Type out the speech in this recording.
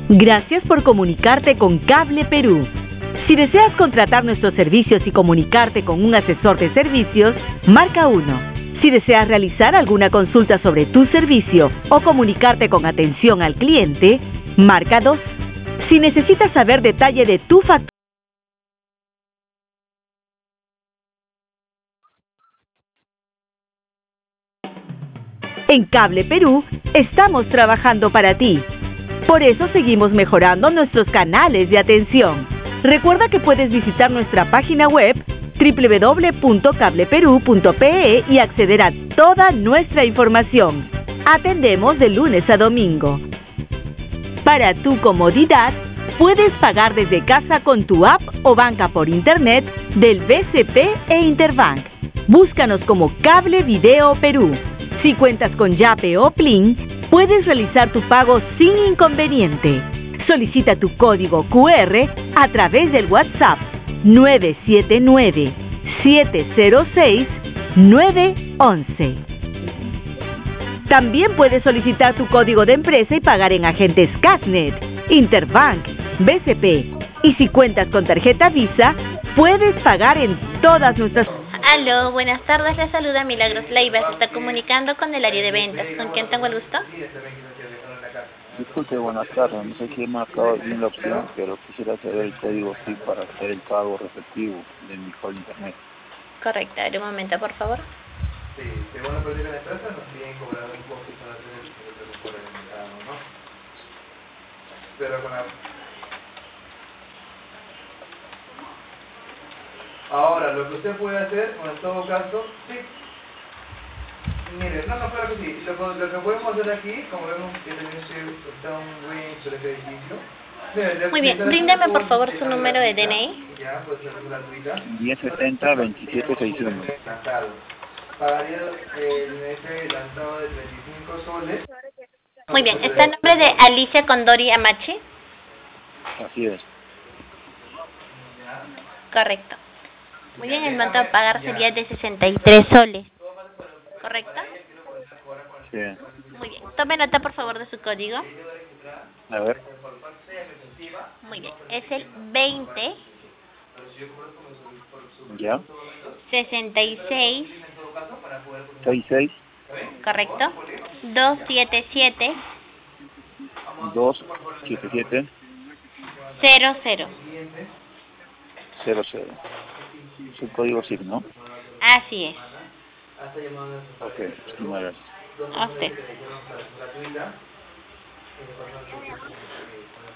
Gracias por comunicarte con Cable Perú. Si deseas contratar nuestros servicios y comunicarte con un asesor de servicios, marca 1. Si deseas realizar alguna consulta sobre tu servicio o comunicarte con atención al cliente, marca 2. Si necesitas saber detalle de tu factura, en Cable Perú estamos trabajando para ti. Por eso seguimos mejorando nuestros canales de atención. Recuerda que puedes visitar nuestra página web www.cableperu.pe y acceder a toda nuestra información. Atendemos de lunes a domingo. Para tu comodidad, puedes pagar desde casa con tu app o banca por internet del BCP e Interbank. Búscanos como Cable Video Perú. Si cuentas con Yape o Plin, puedes realizar tu pago sin inconveniente. Solicita tu código QR a través del WhatsApp 979-706-911. También puedes solicitar tu código de empresa y pagar en agentes Casnet, Interbank, BCP. Y si cuentas con tarjeta Visa, puedes pagar en todas nuestras... Aló, buenas tardes, les saluda Milagros Leiva, se está comunicando con el área de ventas. ¿Con quién tengo el gusto? Disculpe, buenas tardes. No sé quién me ha marcado bien la opción, pero quisiera saber el código SIM para hacer el pago respectivo de mi call internet. Correcto, a ver un momento, por favor. Sí, según la política de empresa, nos siguen cobrando un poco instalaciones por el mercado, ¿no? Pero con la... Ahora, lo que usted puede hacer, en todo caso, sí. Mire, claro que sí. Lo que podemos hacer aquí, como vemos que está un range sobre este edificio. Mire, Muy bien, bríndeme por favor su número de DNI. Ya, puede ser gratuita. 1070-2761. Encantado. Pagaría ese lanzado de 35 soles. Muy bien, ¿está el nombre de Alicia Condori Amachi? Así es. Correcto. Muy bien, el monto a pagar sería de 63 soles. ¿Correcto? Sí. Muy bien, tome nota por favor de su código. A ver. Muy bien, es el 20 ¿Ya? 66, 66 correcto, 277 277 00. 00. Es el código SIM, ¿no? Así es. Ok, muchas gracias. A usted.